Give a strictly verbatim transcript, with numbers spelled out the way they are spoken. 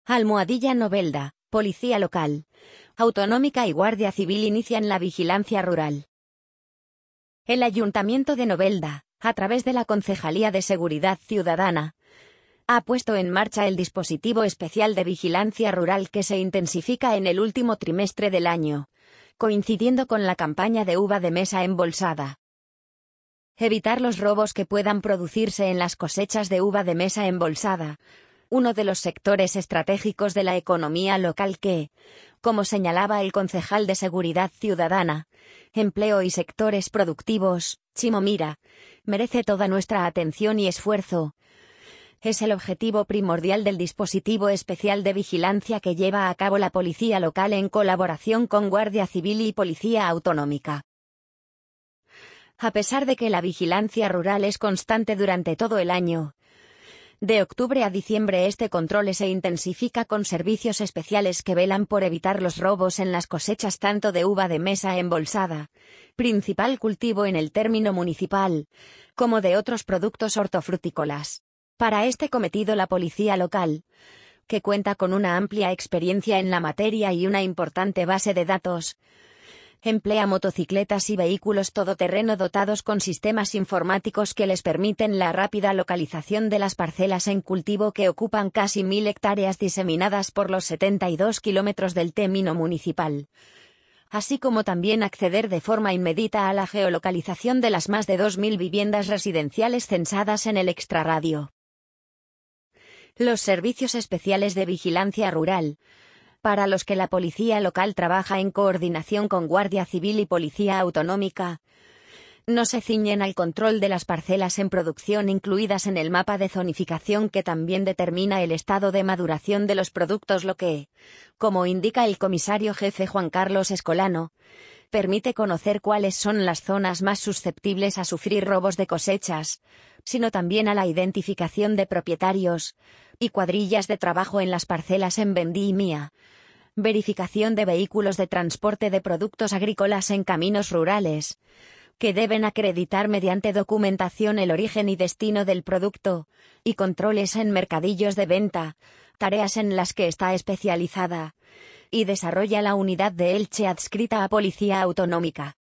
Almohadilla Novelda, Policía Local, Autonómica y Guardia Civil inician la vigilancia rural. El Ayuntamiento de Novelda, a través de la Concejalía de Seguridad Ciudadana, ha puesto en marcha el dispositivo especial de vigilancia rural que se intensifica en el último trimestre del año, coincidiendo con la campaña de uva de mesa embolsada. Evitar los robos que puedan producirse en las cosechas de uva de mesa embolsada, uno de los sectores estratégicos de la economía local que, como señalaba el concejal de Seguridad Ciudadana, Empleo y Sectores Productivos, Chimo Mira, merece toda nuestra atención y esfuerzo. Es el objetivo primordial del dispositivo especial de vigilancia que lleva a cabo la Policía Local en colaboración con Guardia Civil y Policía Autonómica. A pesar de que la vigilancia rural es constante durante todo el año, de octubre a diciembre este control se intensifica con servicios especiales que velan por evitar los robos en las cosechas tanto de uva de mesa embolsada, principal cultivo en el término municipal, como de otros productos hortofrutícolas. Para este cometido la Policía Local, que cuenta con una amplia experiencia en la materia y una importante base de datos, emplea motocicletas y vehículos todoterreno dotados con sistemas informáticos que les permiten la rápida localización de las parcelas en cultivo que ocupan casi mil hectáreas diseminadas por los setenta y dos kilómetros del término municipal, así como también acceder de forma inmediata a la geolocalización de las más de dos mil viviendas residenciales censadas en el extrarradio. Los servicios especiales de vigilancia rural, para los que la Policía Local trabaja en coordinación con Guardia Civil y Policía Autonómica, no se ciñen al control de las parcelas en producción incluidas en el mapa de zonificación que también determina el estado de maduración de los productos, lo que, como indica el comisario jefe Juan Carlos Escolano, permite conocer cuáles son las zonas más susceptibles a sufrir robos de cosechas, sino también a la identificación de propietarios y cuadrillas de trabajo en las parcelas en vendimia, verificación de vehículos de transporte de productos agrícolas en caminos rurales, que deben acreditar mediante documentación el origen y destino del producto, y controles en mercadillos de venta, tareas en las que está especializada y desarrolla la unidad de Elche adscrita a Policía Autonómica.